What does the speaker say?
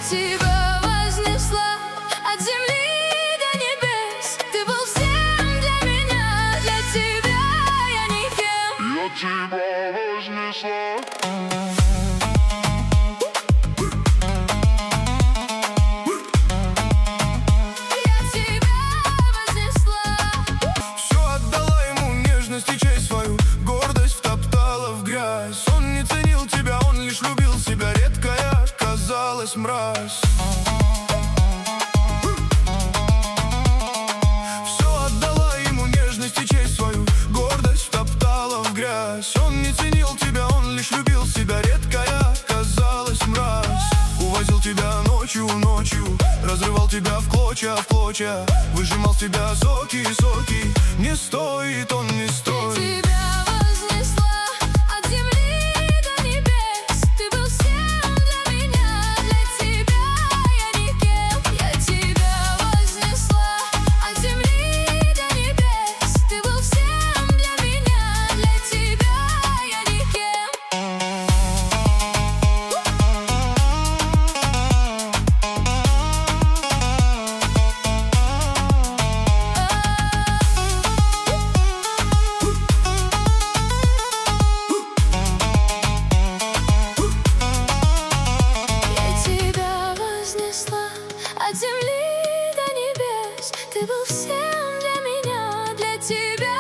тебя вознесла от земли до небес. Ты был всем для меня, для тебя я никем. Я тебя вознесла. И честь свою, гордость втоптала в грязь. Он не ценил тебя, он лишь любил себя. Редкая казалась мразь. Все отдала ему нежность и честь свою, гордость втоптала в грязь. Он не ценил тебя, он лишь любил себя. Редкая казалась мразь. Увозил тебя ночью, разрывал тебя в клочья, выжимал с тебя соки. Не стоит, он не стоит. Тебя вознесла от земли до небес. Ты был всем для меня, для тебя я никем. Я тебя вознесла от земли до небес. Ты был всем для меня, для тебя я никем. От земли до небес. Ты был всем для меня, для тебя